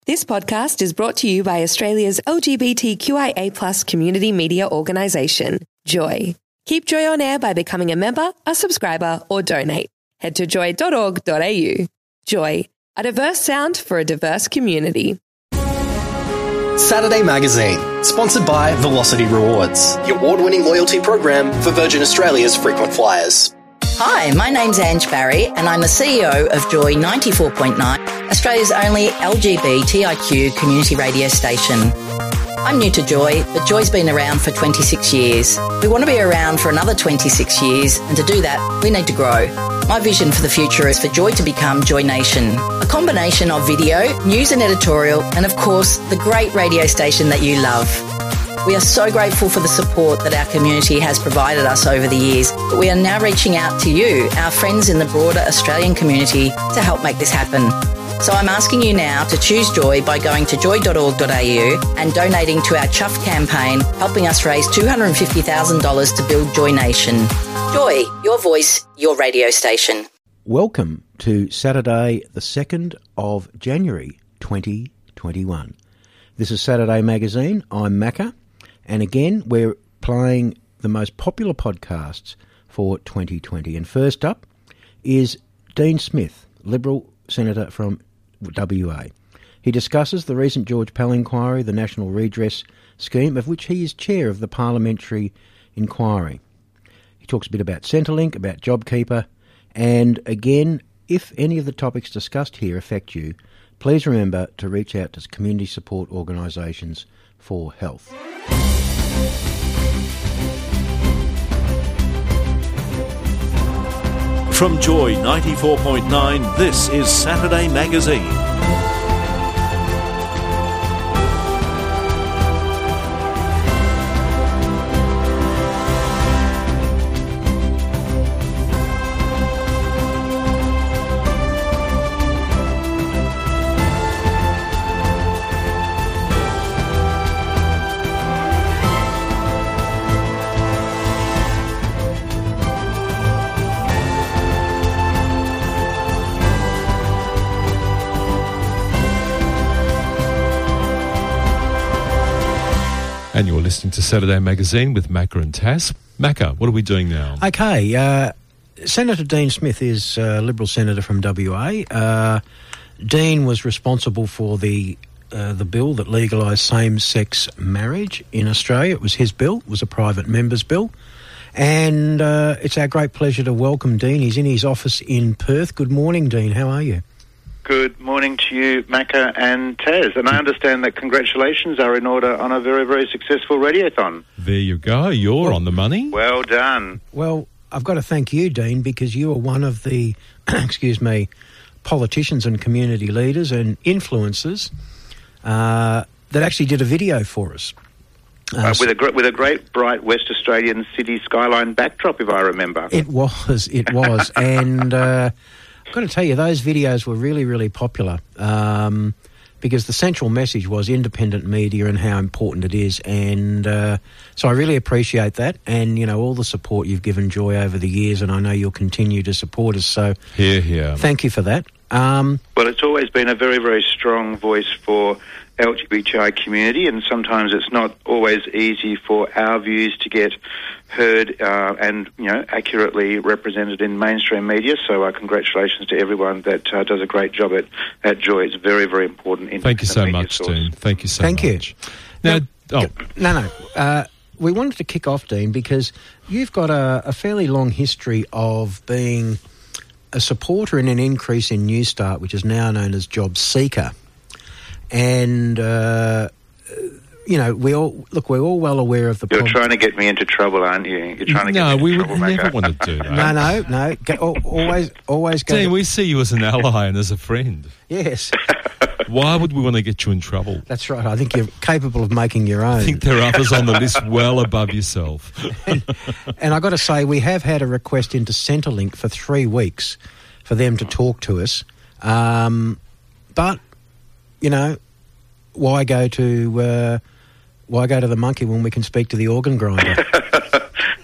This podcast is brought to you by Australia's LGBTQIA+ community media organisation, Joy. Keep Joy on air by becoming a member, a subscriber, or donate. Head to joy.org.au. Joy, a diverse sound for a diverse community. Saturday Magazine, sponsored by Velocity Rewards, your award-winning loyalty program for Virgin Australia's frequent flyers. Hi, my name's Ange Barry and I'm the CEO of Joy 94.9, Australia's only LGBTIQ community radio station. I'm new to Joy, but Joy's been around for 26 years. We want to be around for another 26 years, and to do that, we need to grow. My vision for the future is for Joy to become Joy Nation, a combination of video, news and editorial, and of course, the great radio station that you love. We are so grateful for the support that our community has provided us over the years, but we are now reaching out to you, our friends in the broader Australian community, to help make this happen. So I'm asking you now to choose Joy by going to joy.org.au and donating to our Chuff campaign, helping us raise $250,000 to build Joy Nation. Joy, your voice, your radio station. Welcome to Saturday, the 2nd of January 2021. This is Saturday Magazine. I'm Macca. And again, we're playing the most popular podcasts for 2020. And first up is Dean Smith, Liberal Senator from WA. He discusses the recent George Pell inquiry, the National Redress Scheme, of which he is chair of the Parliamentary Inquiry. He talks a bit about Centrelink, about JobKeeper, and again, if any of the topics discussed here affect you, please remember to reach out to community support organisations for health. From Joy 94.9, this is Saturday Magazine. And you're listening to Saturday Magazine with Macca and Taz. Macca, what are we doing now? Okay, Senator Dean Smith is a Liberal Senator from WA. Dean was responsible for the bill that legalised same-sex marriage in Australia. It was his bill. It was a private member's bill. And it's our great pleasure to welcome Dean. He's in his office in Perth. Good morning, Dean. How are you? Good morning to you, Macca and Taz. And I understand that congratulations are in order on a very, very successful radiothon. There you go. You're on the money. Well done. Well, I've got to thank you, Dean, because you are one of the, politicians and community leaders and influencers that actually did a video for us. With a great, bright West Australian city skyline backdrop, if I remember. It was. And I've got to tell you, those videos were really, really popular because the central message was independent media and how important it is. And so I really appreciate that and, you know, all the support you've given Joy over the years, and I know you'll continue to support us. So Here. Thank you for that. Well, it's always been a very, very strong voice for LGBTI community, and sometimes it's not always easy for our views to get heard and, you know, accurately represented in mainstream media. So congratulations to everyone that does a great job at Joy. It's very, very important. Thank you so much, Dean. Thank you so much. Thank you. No. We wanted to kick off, Dean, because you've got a fairly long history of being a supporter in an increase in Newstart, which is now known as Job Seeker. And, we're all well aware of the problem. You're trying to get me into trouble, aren't you? You're trying to get me into trouble, never want to do that. No. Always go. Dean, we see you as an ally and as a friend. Yes. Why would we want to get you in trouble? That's right. I think you're capable of making your own. I think there are others on the list well above yourself. And I've got to say, we have had a request into Centrelink for 3 weeks for them to talk to us. But, you know, why go to the monkey when we can speak to the organ grinder?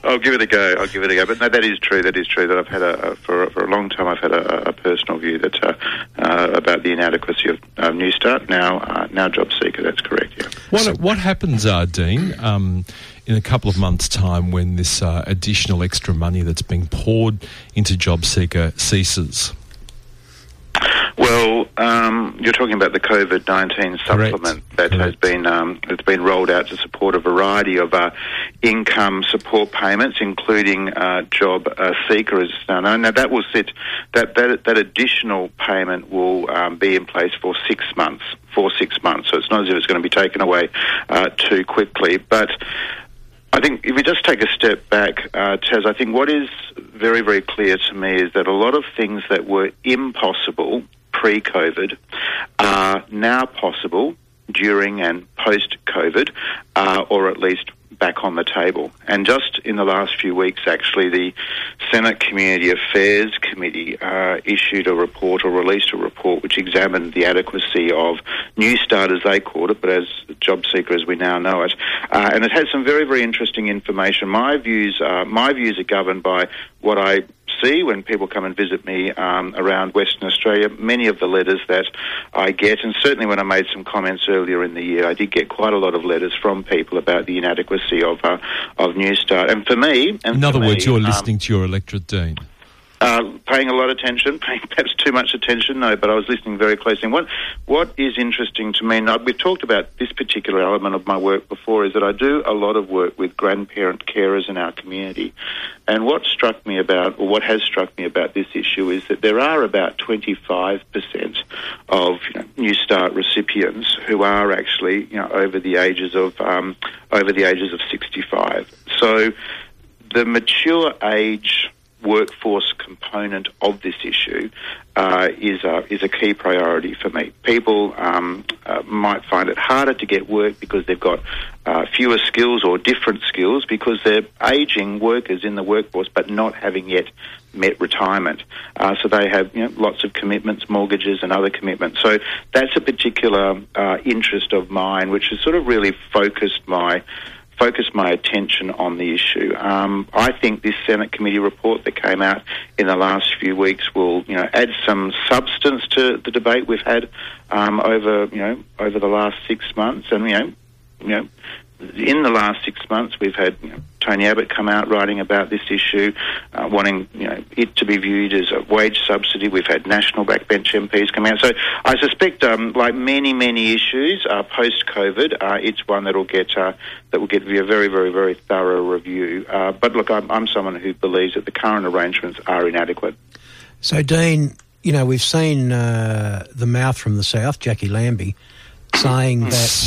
I'll give it a go. But no, that is true. That I've had for a long time. I've had a personal view that about the inadequacy of Newstart. Now JobSeeker. That's correct. Yeah. What happens, Dean, in a couple of months' time when this additional extra money that's being poured into JobSeeker ceases? Well, you're talking about the COVID-19 supplement that has been rolled out to support a variety of income support payments, including JobSeeker as now known. Now that will that additional payment will be in place for 6 months. So it's not as if it's going to be taken away too quickly, but. I think if we just take a step back, Taz, I think what is very, very clear to me is that a lot of things that were impossible pre-COVID are now possible during and post-COVID, or at least back on the table. And just in the last few weeks, actually, the Senate Community Affairs Committee issued a report or released a report which examined the adequacy of Newstart, as they called it, but as JobSeeker as we now know it. And it had some very, very interesting information. My views are governed by what I see when people come and visit me around Western Australia. Many of the letters that I get, and certainly when I made some comments earlier in the year, I did get quite a lot of letters from people about the inadequacy of Newstart. And for me... In other words, you're listening to your electorate, Dean. Paying a lot of attention, paying perhaps too much attention, no, but I was listening very closely. And what is interesting to me, now we've talked about this particular element of my work before, is that I do a lot of work with grandparent carers in our community. And what has struck me about this issue is that there are about 25% of Newstart recipients who are actually over the ages of 65. So the mature age workforce component of this issue is a key priority for me. People might find it harder to get work because they've got fewer skills or different skills because they're ageing workers in the workforce but not having yet met retirement. So they have lots of commitments, mortgages and other commitments. So that's a particular interest of mine, which has sort of really focused my attention on the issue. I think this Senate committee report that came out in the last few weeks will, add some substance to the debate we've had over the last 6 months. And in the last 6 months, we've had Tony Abbott come out writing about this issue, wanting it to be viewed as a wage subsidy. We've had national backbench MPs come out. So I suspect, like many issues post-COVID, it's one that will get a very, very, very thorough review. But look, I'm someone who believes that the current arrangements are inadequate. So, Dean, we've seen the mouth from the south, Jackie Lambie, saying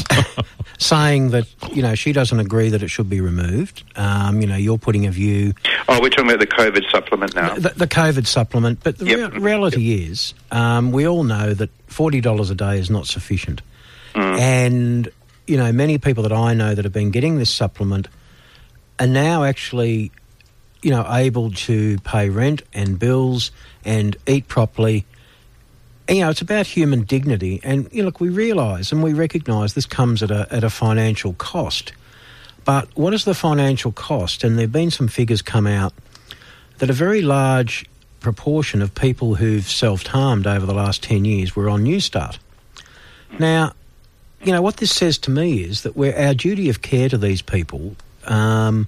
that she doesn't agree that it should be removed. You're putting a view. Oh, we're talking about the COVID supplement now. The COVID supplement, but the reality is, we all know that $40 a day is not sufficient, and many people that I know that have been getting this supplement are now actually, able to pay rent and bills and eat properly. It's about human dignity, and look, we realise and we recognise this comes at a financial cost. But what is the financial cost? And there have been some figures come out that a very large proportion of people who've self-harmed over the last 10 years were on Newstart. Now, what this says to me is that our duty of care to these people, as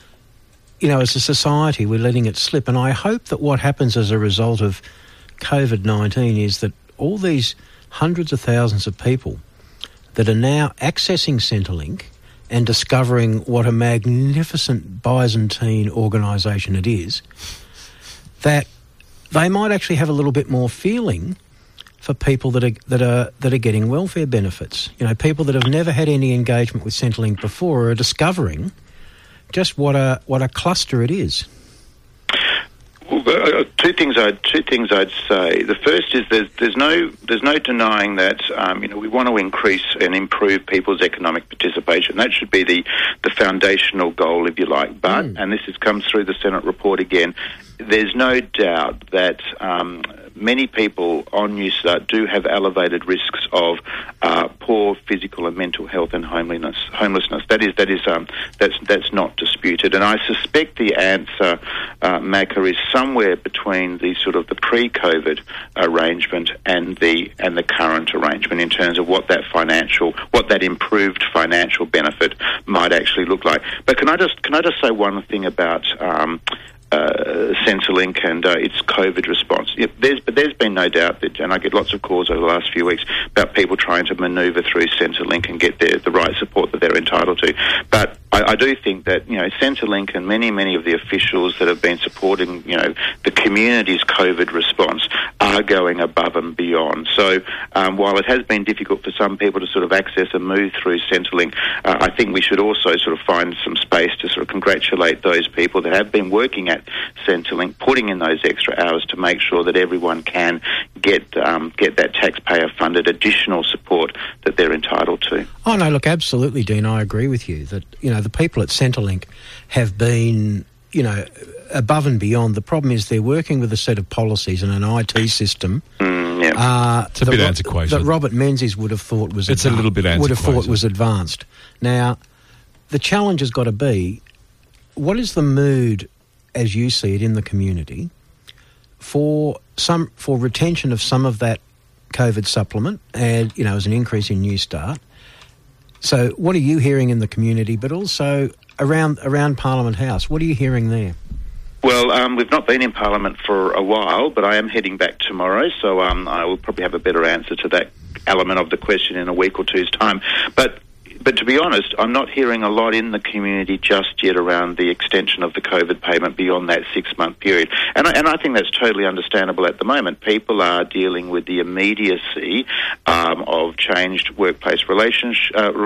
a society, we're letting it slip. And I hope that what happens as a result of COVID-19 is that all these hundreds of thousands of people that are now accessing Centrelink and discovering what a magnificent Byzantine organisation it is, that they might actually have a little bit more feeling for people that are getting welfare benefits. People that have never had any engagement with Centrelink before are discovering just what a cluster it is. Well, two things I'd say. The first is there's no denying that we want to increase and improve people's economic participation. That should be the foundational goal, if you like. But and this comes through the Senate report again. There's no doubt that many people on New Start do have elevated risks of poor physical and mental health and homelessness. That's not disputed. And I suspect the answer, Macca, is somewhere between the sort of the pre-COVID arrangement and the current arrangement in terms of what that improved financial benefit might actually look like. But can I just say one thing about Centrelink and its COVID response? There's been no doubt that, and I get lots of calls over the last few weeks about people trying to manoeuvre through Centrelink and get the right support that they're entitled to. But I do think that, Centrelink and many of the officials that have been supporting, the community's COVID response are going above and beyond. So while it has been difficult for some people to sort of access and move through Centrelink, I think we should also sort of find some space to sort of congratulate those people that have been working at Centrelink, putting in those extra hours to make sure that everyone can get that taxpayer-funded additional support that they're entitled to. Oh, no, look, absolutely, Dean, I agree with you that, the people at Centrelink have been, above and beyond. The problem is they're working with a set of policies and an IT system. It's a bit antiquated. That Robert Menzies would have thought was a little bit antiquated. Would have thought was advanced. Now, the challenge has got to be, what is the mood, as you see it, in the community for retention of some of that COVID supplement, and as an increase in New Start? So, what are you hearing in the community, but also around Parliament House? What are you hearing there? Well, we've not been in Parliament for a while, but I am heading back tomorrow, so I will probably have a better answer to that element of the question in a week or two's time. But to be honest, I'm not hearing a lot in the community just yet around the extension of the COVID payment beyond that 6-month period. And I think that's totally understandable at the moment. People are dealing with the immediacy of changed workplace relations,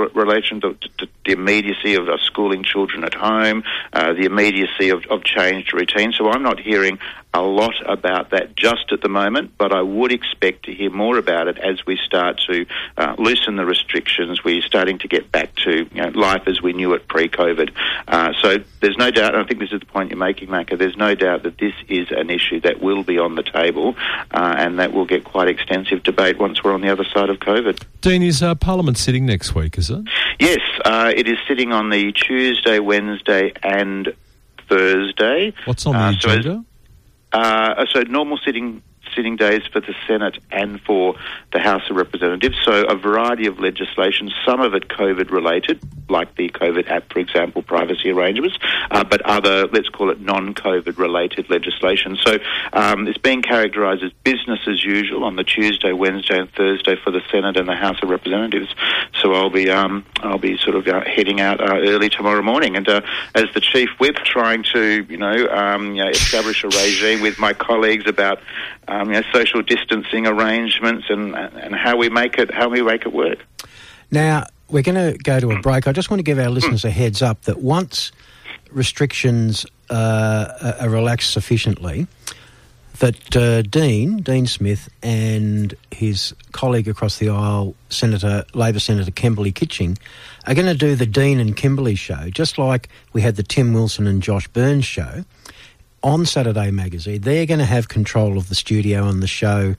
the immediacy of schooling children at home, the immediacy of changed routine. So I'm not hearing a lot about that just at the moment, but I would expect to hear more about it as we start to loosen the restrictions. We're starting to get back to life as we knew it pre-COVID. So there's no doubt, and I think this is the point you're making, Macca, there's no doubt that this is an issue that will be on the table and that will get quite extensive debate once we're on the other side of COVID. Dean, is Parliament sitting next week, is it? Yes, it is sitting on the Tuesday, Wednesday and Thursday. What's on the agenda? So normal sitting days for the Senate and for the House of Representatives. So a variety of legislation, some of it COVID-related, like the COVID Act, for example, privacy arrangements, but other, let's call it non-COVID-related legislation. So it's being characterised as business as usual on the Tuesday, Wednesday and Thursday for the Senate and the House of Representatives. So I'll be sort of heading out early tomorrow morning, and as the Chief Whip, trying to establish a regime with my colleagues about social distancing arrangements and how we make it work. Now, we're going to go to a break. I just want to give our listeners a heads up that once restrictions are relaxed sufficiently, that Dean Smith and his colleague across the aisle, Labor Senator Kimberley Kitching, are going to do the Dean and Kimberley show, just like we had the Tim Wilson and Josh Burns show on Saturday Magazine. They're going to have control of the studio and the show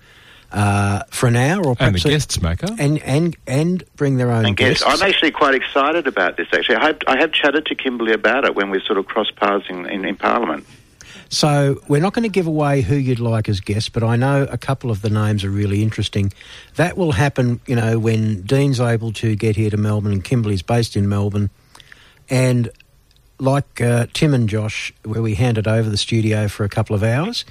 for an hour, or and the guests, Macca, and bring their own guests. I'm actually quite excited about this. Actually, I have chatted to Kimberley about it when we sort of crossed paths in Parliament. So we're not going to give away who you'd like as guests, but I know a couple of the names are really interesting. That will happen, when Dean's able to get here to Melbourne and Kimberley's based in Melbourne, and like Tim and Josh, where we handed over the studio for a couple of hours,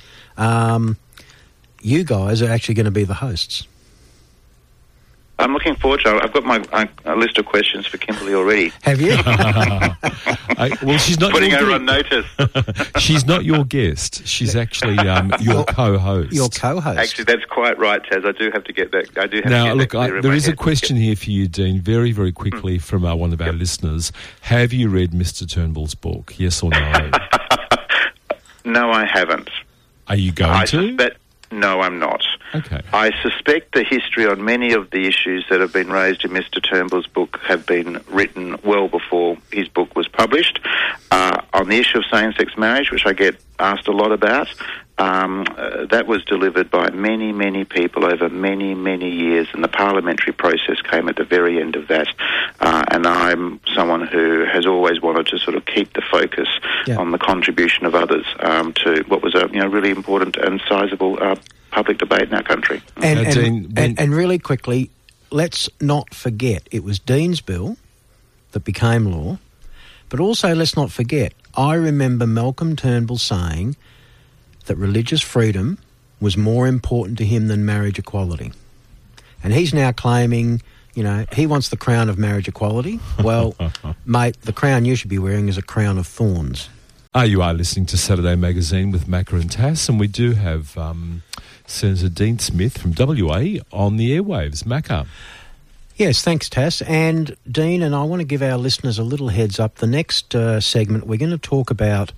you guys are actually going to be the hosts. I'm looking forward to it. I've got my list of questions for Kimberley already. Have you? Well, she's not putting her on notice. She's not your guest. She's actually your co-host. Your co-host. Actually, that's quite right, Taz. I do have to get that. Now, look, there is a question here for you, Dean, very, very quickly from one of our listeners. Have you read Mr. Turnbull's book? Yes or no? No, I haven't. Are you going to? No, I'm not. Okay. I suspect the history on many of the issues that have been raised in Mr. Turnbull's book have been written well before his book was published. On the issue of same-sex marriage, which I get asked a lot about, that was delivered by many, many people over many, many years, and the parliamentary process came at the very end of that. And I'm someone who has always wanted to sort of keep the focus on the contribution of others to what was a really important and sizable public debate in our country. And really quickly, let's not forget, it was Dean's bill that became law, but also let's not forget, I remember Malcolm Turnbull saying that religious freedom was more important to him than marriage equality. And he's now claiming, he wants the crown of marriage equality. Well, mate, the crown you should be wearing is a crown of thorns. You are listening to Saturday Magazine with Macca and Tass, and we do have Senator Dean Smith from WA on the airwaves. Macca. Yes, thanks, Tass. And Dean, and I want to give our listeners a little heads up. The next segment, we're going to talk about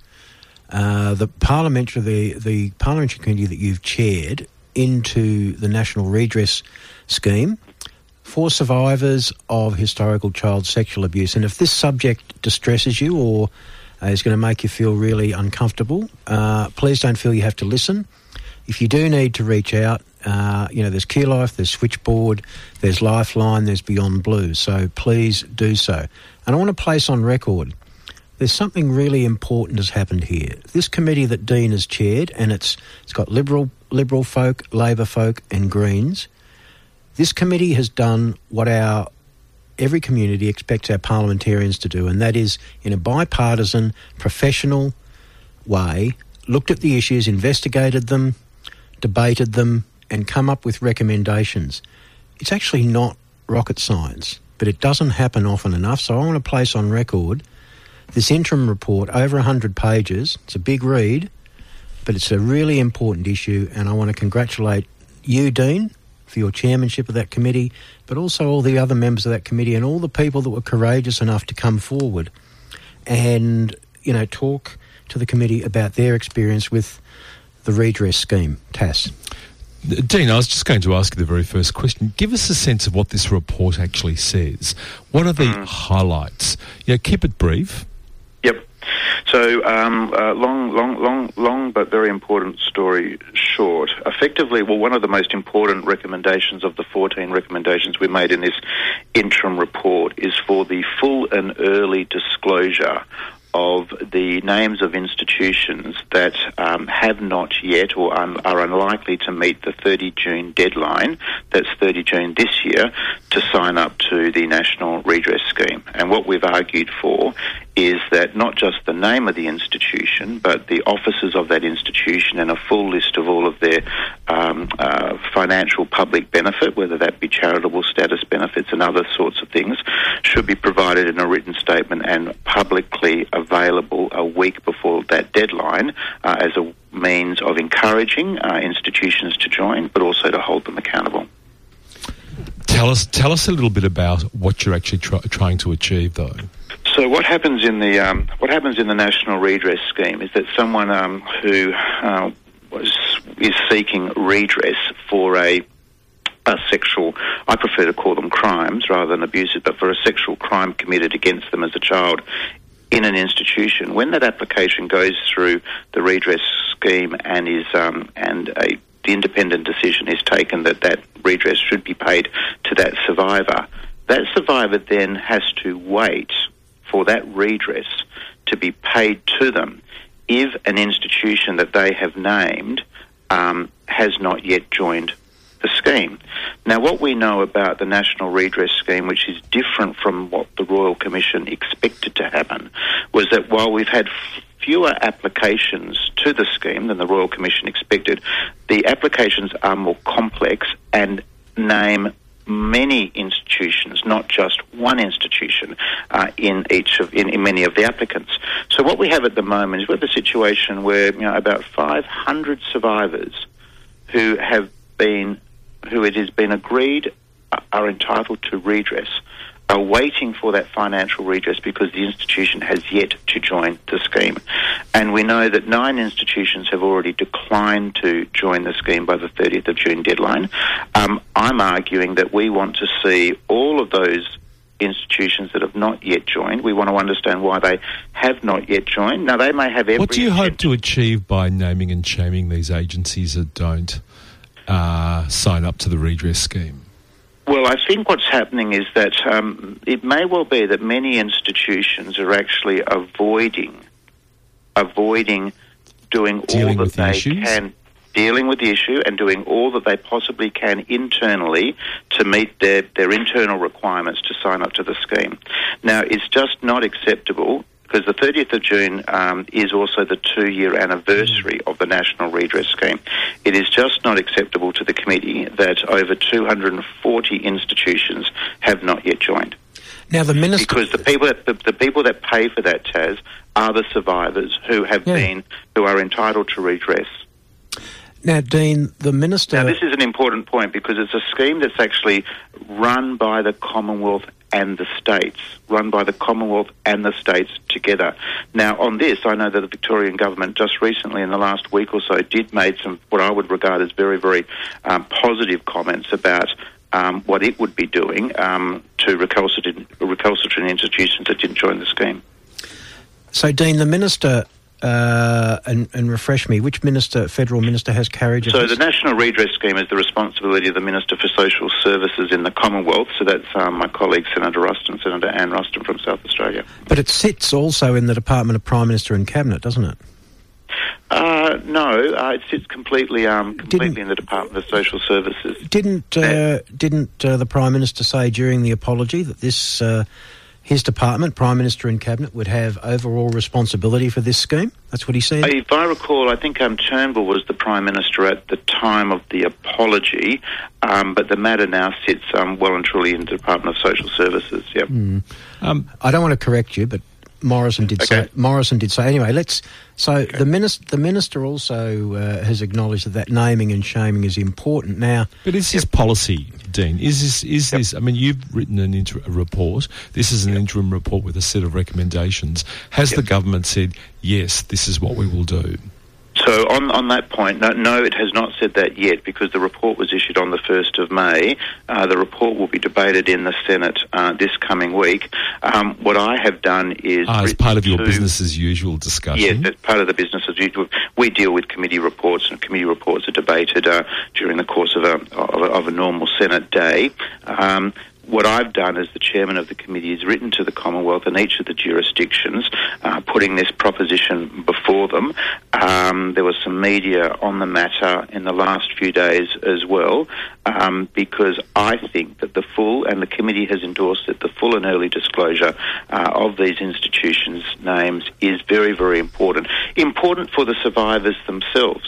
the parliamentary committee that you've chaired into the National Redress Scheme for survivors of historical child sexual abuse. And if this subject distresses you or is going to make you feel really uncomfortable, please don't feel you have to listen. If you do need to reach out, there's QLife, there's Switchboard, there's Lifeline, there's Beyond Blue. So please do so. And I want to place on record, there's something really important has happened here. This committee that Dean has chaired, and it's got Liberal folk, Labor folk and Greens. This committee has done what every community expects our parliamentarians to do, and that is, in a bipartisan, professional way, looked at the issues, investigated them, debated them, and come up with recommendations. It's actually not rocket science, but it doesn't happen often enough, so I want to place on record this interim report, over 100 pages. It's a big read, but it's a really important issue, and I want to congratulate you, Dean, for your chairmanship of that committee, but also all the other members of that committee and all the people that were courageous enough to come forward and, talk to the committee about their experience with the redress scheme. Tass. Dean, I was just going to ask you the very first question. Give us a sense of what this report actually says. What are the highlights? Keep it brief. Yep. So, long, but very important story short. Effectively, one of the most important recommendations of the 14 recommendations we made in this interim report is for the full and early disclosure of the names of institutions that have not yet or are unlikely to meet the 30 June deadline, that's 30 June this year, to sign up to the National Redress Scheme. And what we've argued for is that not just the name of the institution, but the officers of that institution and a full list of all of their financial public benefit, whether that be charitable status benefits and other sorts of things, should be provided in a written statement and publicly available a week before that deadline as a means of encouraging institutions to join, but also to hold them accountable. Tell us a little bit about what you're actually trying to achieve, though. So what happens in the National Redress Scheme is that someone who is seeking redress for a sexual, I prefer to call them crimes rather than abuses, but for a sexual crime committed against them as a child in an institution, when that application goes through the redress scheme and is the independent decision is taken that redress should be paid to that survivor then has to wait for that redress to be paid to them if an institution that they have named has not yet joined the scheme. Now, what we know about the National Redress Scheme, which is different from what the Royal Commission expected to happen, was that while we've had fewer applications to the scheme than the Royal Commission expected, the applications are more complex and name many institutions, not just one institution, in many of the applicants. So what we have at the moment is we have a situation where about 500 survivors who it has been agreed are entitled to redress are waiting for that financial redress because the institution has yet to join the scheme. And we know that 9 institutions have already declined to join the scheme by the 30th of June deadline. I'm arguing that we want to see all of those institutions that have not yet joined. We want to understand why they have not yet joined. Now, they may have every... What do you hope to achieve by naming and shaming these agencies that don't sign up to the redress scheme? Well, I think what's happening is that it may well be that many institutions are actually avoiding doing all that they can, dealing with the issue and doing all that they possibly can internally to meet their internal requirements to sign up to the scheme. Now, it's just not acceptable, because the 30th of June is also the 2-year anniversary of the National Redress Scheme. It is just not acceptable to the committee that over 240 institutions have not yet joined. Now, the minister... Because the people that pay for that, Taz, are the survivors who are entitled to redress. Now, Dean, the minister... Now, this is an important point because it's a scheme that's actually run by the Commonwealth and the states, together. Now, on this, I know that the Victorian government just recently, in the last week or so, did make some, what I would regard as very, very positive comments about what it would be doing to recalcitrant institutions that didn't join the scheme. So, Dean, the minister... and refresh me, which federal minister has carriage of this? So the National Redress Scheme is the responsibility of the Minister for Social Services in the Commonwealth, so that's my colleague Senator Anne Ruston from South Australia. But it sits also in the Department of Prime Minister and Cabinet, doesn't it? No, it sits completely in the Department of Social Services. Didn't the Prime Minister say during the apology that this... his department, Prime Minister and Cabinet, would have overall responsibility for this scheme? That's what he said? If I recall, I think Turnbull was the Prime Minister at the time of the apology, but the matter now sits well and truly in the Department of Social Services, yep. I don't want to correct you, but Morrison did say. Anyway, the minister also has acknowledged that naming and shaming is important. Now, but is this policy, Dean? Is this? I mean, you've written a report. This is an interim report with a set of recommendations. Has the government said yes? This is what we will do. So on that point, no, it has not said that yet because the report was issued on the 1st of May. The report will be debated in the Senate this coming week. What I have done is... as part of your business as usual discussion? Yes, as part of the business as usual. We deal with committee reports, and committee reports are debated during the course of a normal Senate day. What I've done as the chairman of the committee is written to the Commonwealth and each of the jurisdictions, putting this proposition before them. There was some media on the matter in the last few days as well, because I think that the committee has endorsed it, the full and early disclosure of these institutions' names is very, very important. Important for the survivors themselves,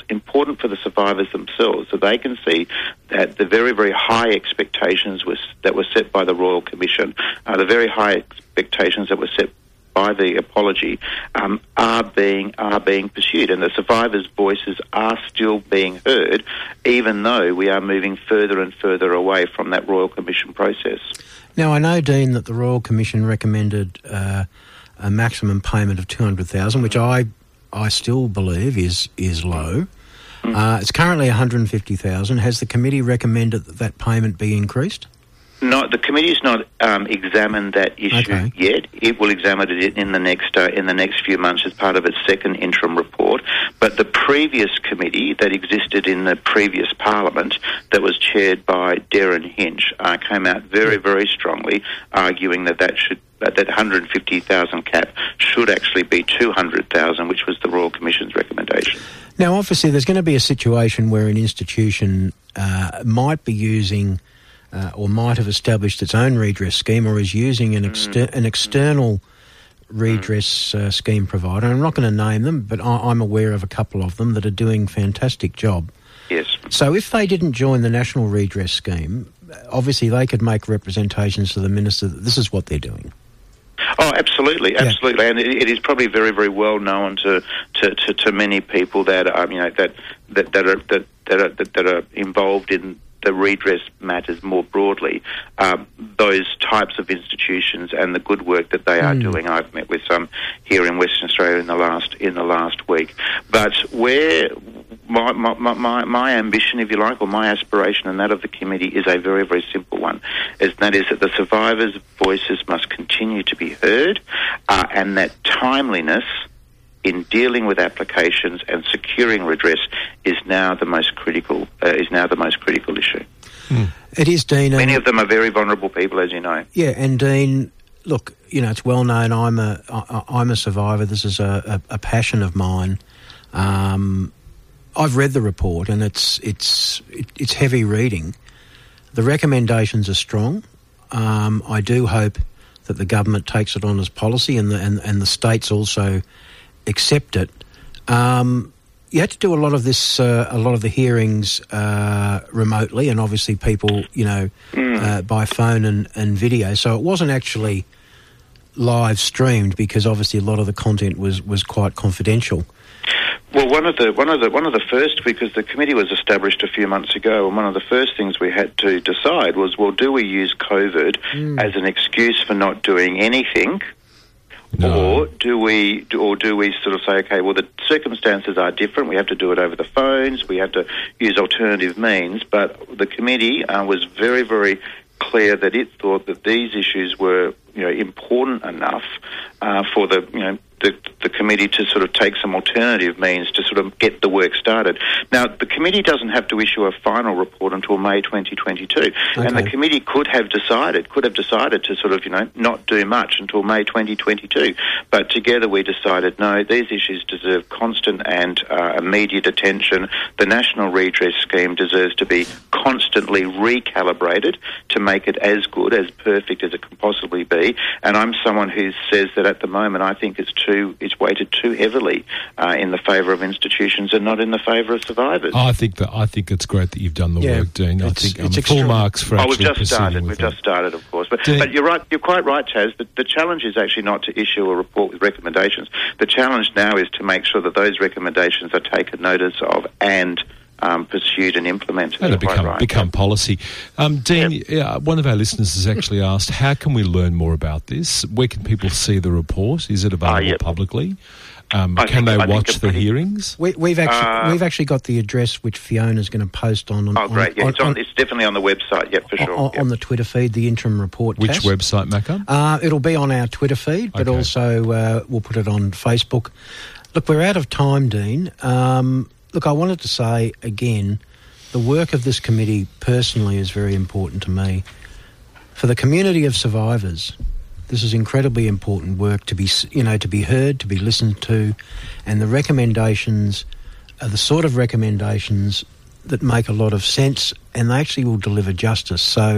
so they can see that the very, very high expectations that were set by the Royal Commission, the very high expectations that were set by the apology, are being pursued, and the survivors' voices are still being heard, even though we are moving further and further away from that Royal Commission process. Now, I know, Dean, that the Royal Commission recommended a maximum payment of $200,000, which I still believe is low. It's currently $150,000. Has the committee recommended that payment be increased? No, the committee's not examined that issue yet. It will examine it in the next few months as part of its second interim report. But the previous committee that existed in the previous Parliament, that was chaired by Darren Hinch, came out very, very strongly, arguing that 150,000 cap should actually be 200,000, which was the Royal Commission's recommendation. Now, obviously, there's going to be a situation where an institution might be using or might have established its own redress scheme or is using an external redress scheme provider. I'm not going to name them, but I'm aware of a couple of them that are doing a fantastic job. Yes. So if they didn't join the National Redress Scheme, obviously they could make representations to the Minister that this is what they're doing. Oh, absolutely, absolutely, and it is probably very, very well known to many people that that are involved in the redress matters more broadly. Those types of institutions and the good work that they are doing. I've met with some here in Western Australia in the last week. But where my ambition, if you like, or my aspiration, and that of the committee, is a very, very simple one, and that is that the survivors' voices must continue to be heard, and that timeliness in dealing with applications and securing redress is now the most critical issue. It is, Dean. Many of them are very vulnerable people, as you know. Yeah, and Dean, look, it's well known. I'm a survivor. This is a passion of mine. I've read the report, and it's heavy reading. The recommendations are strong. I do hope that the government takes it on as policy, and the states also accept it. You had to do a lot of this, a lot of the hearings remotely, and obviously people, by phone and video. So it wasn't actually live streamed because obviously a lot of the content was quite confidential. Well, one of the first, because the committee was established a few months ago, and one of the first things we had to decide was, well, do we use COVID as an excuse for not doing anything? No. Or do we sort of say, okay, well, the circumstances are different. We have to do it over the phones. We have to use alternative means. But the committee was very, very clear that it thought that these issues were, important enough for the committee to sort of take some alternative means to sort of get the work started. Now, the committee doesn't have to issue a final report until May 2022, okay. And the committee could have decided to sort of, not do much until May 2022. But together we decided, no, these issues deserve constant and immediate attention. The National Redress Scheme deserves to be constantly recalibrated to make it as good, as perfect as it can possibly be. And I'm someone who says that at the moment I think it's weighted too heavily in the favour of institutions and not in the favour of survivors. I think it's great that you've done the work, Dean. I think full marks for actually proceeding with it. We've just started, of course. But you're right. You're quite right, Chaz. The challenge is actually not to issue a report with recommendations. The challenge now is to make sure that those recommendations are taken notice of and pursued and implemented. And become policy. Dean, one of our listeners has actually asked, how can we learn more about this? Where can people see the report? Is it available publicly? Can they watch the hearings? We've actually got the address which Fiona's going to post on. Oh, great! Yeah, it's definitely on the website. Yep, for sure. On the Twitter feed, the interim report. Which website, Macca? It'll be on our Twitter feed, but also we'll put it on Facebook. Look, we're out of time, Dean. Look, I wanted to say again, the work of this committee personally is very important to me. For the community of survivors, this is incredibly important work to be heard, to be listened to, and the recommendations are the sort of recommendations that make a lot of sense and they actually will deliver justice. So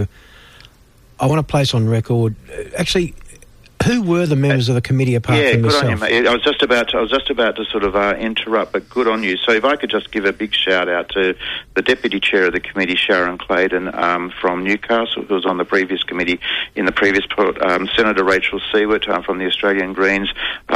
I want to place on record, actually, who were the members of the committee apart from yourself? Yeah, good on you, mate. I was just about to sort of interrupt, but good on you. So if I could just give a big shout out to the Deputy Chair of the committee, Sharon Claydon from Newcastle, who was on the previous committee in the previous part, Senator Rachel Seward from the Australian Greens,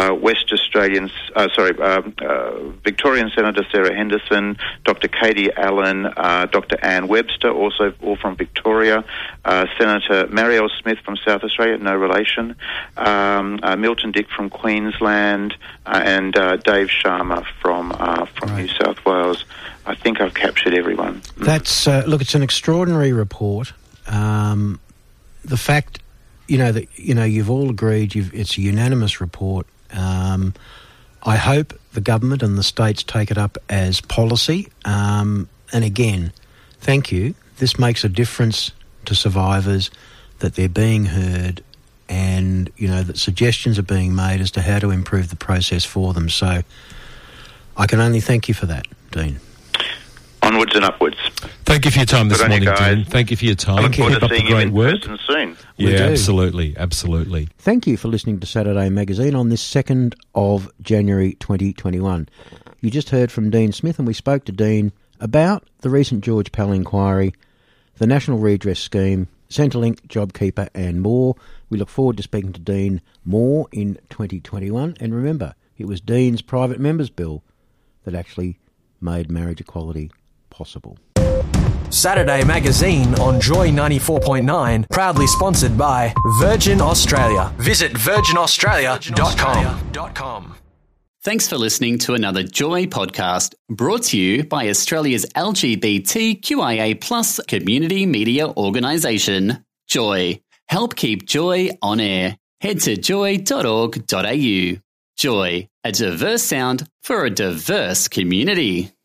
Victorian Senator Sarah Henderson, Dr. Katie Allen, Dr. Anne Webster, also all from Victoria, Senator Marielle Smith from South Australia, no relation, Milton Dick from Queensland, and Dave Sharma from New South Wales. I think I've captured everyone. That's it's an extraordinary report. The fact, that you've all agreed, it's a unanimous report. I hope the government and the states take it up as policy. And again, thank you. This makes a difference to survivors, that they're being heard, and that suggestions are being made as to how to improve the process for them. So I can only thank you for that, Dean. Onwards and upwards. Thank you for your time this morning, Dean. Thank you for your time. I look forward to seeing you in work. person soon. Yeah, absolutely. Thank you for listening to Saturday Magazine on this 2nd of January 2021. You just heard from Dean Smith, and we spoke to Dean about the recent George Pell inquiry, the National Redress Scheme, Centrelink, JobKeeper and more. We look forward to speaking to Dean more in 2021. And remember, it was Dean's private members bill that actually made marriage equality possible. Saturday Magazine on Joy 94.9, proudly sponsored by Virgin Australia. Visit virginaustralia.com. Thanks for listening to another Joy podcast brought to you by Australia's LGBTQIA+ community media organisation, Joy. Help keep Joy on air. Head to joy.org.au. Joy, a diverse sound for a diverse community.